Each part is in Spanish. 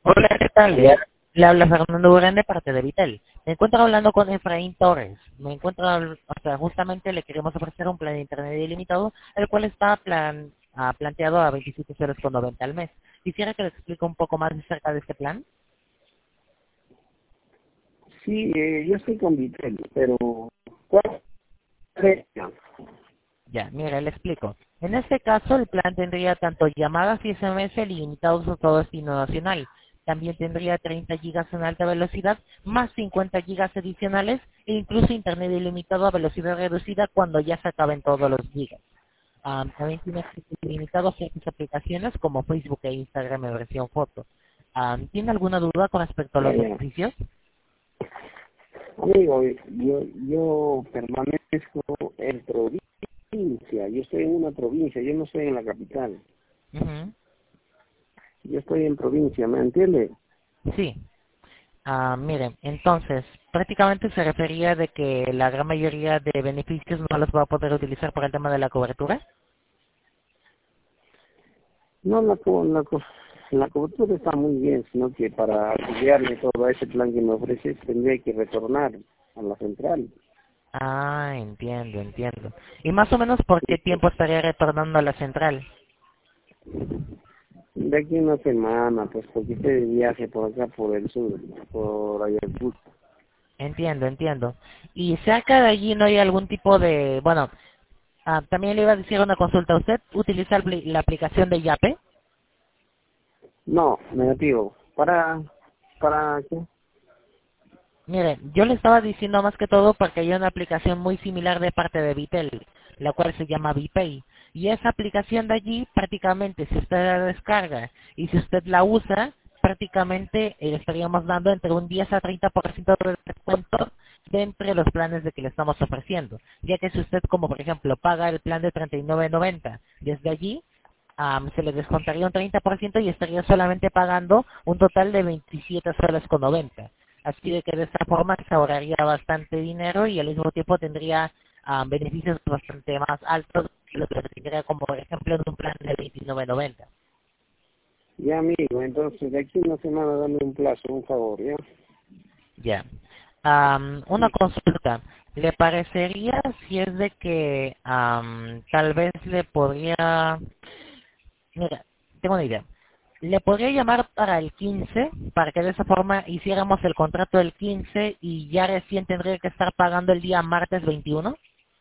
Hola, ¿qué tal? Le habla Fernando Durán de parte de Vitel. Me encuentro hablando con Efraín Torres. O sea, justamente le queremos ofrecer un plan de internet ilimitado, el cual está planteado a 27,90 al mes. Quisiera que le explique un poco más acerca de este plan. Sí, yo estoy con Vitel, pero ¿cuál es? Ya, mire, le explico. En este caso, el plan tendría tanto llamadas y SMS ilimitados a todo destino nacional. También tendría 30 gigas en alta velocidad, más 50 gigas adicionales, e incluso internet ilimitado a velocidad reducida cuando ya se acaben todos los gigas. También tiene acceso ilimitado a ciertas aplicaciones como Facebook e Instagram en versión foto. ¿Tiene alguna duda con respecto a Ya, los ya. beneficios? Amigo, yo permanezco en provincia, yo estoy en una provincia, yo no estoy en la capital, Ujú. yo estoy en provincia, ¿me entiende? Sí. Miren, entonces, prácticamente se refería de que la gran mayoría de beneficios no los va a poder utilizar por el tema de la cobertura. No, la cobertura está muy bien, sino que para afiliarme todo ese plan que me ofreces tendría que retornar a la central. Entiendo, entiendo. ¿Y más o menos por qué tiempo estaría retornando a la central? De aquí a una semana, pues porque estoy de viaje por acá, por el sur, por Ayacucho. Entiendo, entiendo. ¿Y cerca de allí no hay algún tipo de... Bueno, también le iba a decir una consulta. ¿Usted utiliza la aplicación de Yape? No, negativo. ¿Para qué? Mire, yo le estaba diciendo más que todo porque hay una aplicación muy similar de parte de Vitel, la cual se llama Vipay. Y esa aplicación de allí, prácticamente, si usted la descarga y si usted la usa, prácticamente le estaríamos dando entre un 10 a 30% de descuento de entre los planes de que le estamos ofreciendo. Ya que si usted, como por ejemplo, paga el plan de 39.90 desde allí, se le descontaría un 30% y estaría solamente pagando un total de 27 soles con 90. Así de que de esta forma se ahorraría bastante dinero y al mismo tiempo tendría beneficios bastante más altos de lo que tendría como por ejemplo en un plan de 29.90. Ya, amigo, entonces de aquí a una semana dame un plazo, un favor, ¿ya? Ya. Una consulta. ¿Le parecería si es de que tal vez le podría... Mira, tengo una idea. Le podría llamar para el 15, para que de esa forma hiciéramos el contrato el 15 y ya recién tendría que estar pagando el día martes 21.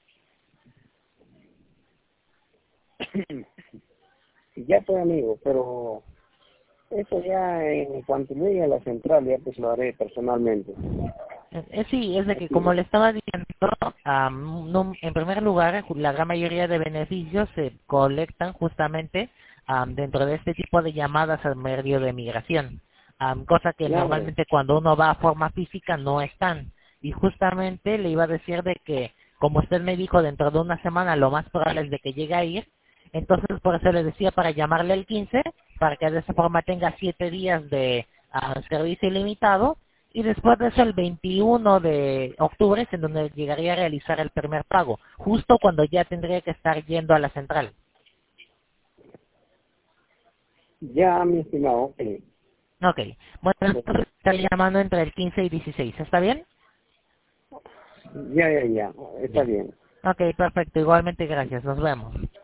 Ya pues, amigo, pero eso ya en cuanto llegue a la central, ya pues lo haré personalmente. Sí, es de que Así, como le estaba diciendo, en primer lugar, la gran mayoría de beneficios se colectan justamente dentro de este tipo de llamadas al medio de migración, cosa que ya, pues, normalmente cuando uno va a forma física no están. Y justamente le iba a decir de que, como usted me dijo, dentro de una semana lo más probable es de que llegue a ir, entonces por eso le decía para llamarle el 15, para que de esa forma tenga 7 días de servicio ilimitado y después de eso, el 21 de octubre es en donde llegaría a realizar el primer pago, justo cuando ya tendría que estar yendo a la central. ya, mi estimado, ok. Ok, bueno, entonces estaría llamando entre el 15 y 16, ¿está bien? Ya, ya, ya, está Ya. bien. Ok, perfecto, igualmente gracias, nos vemos.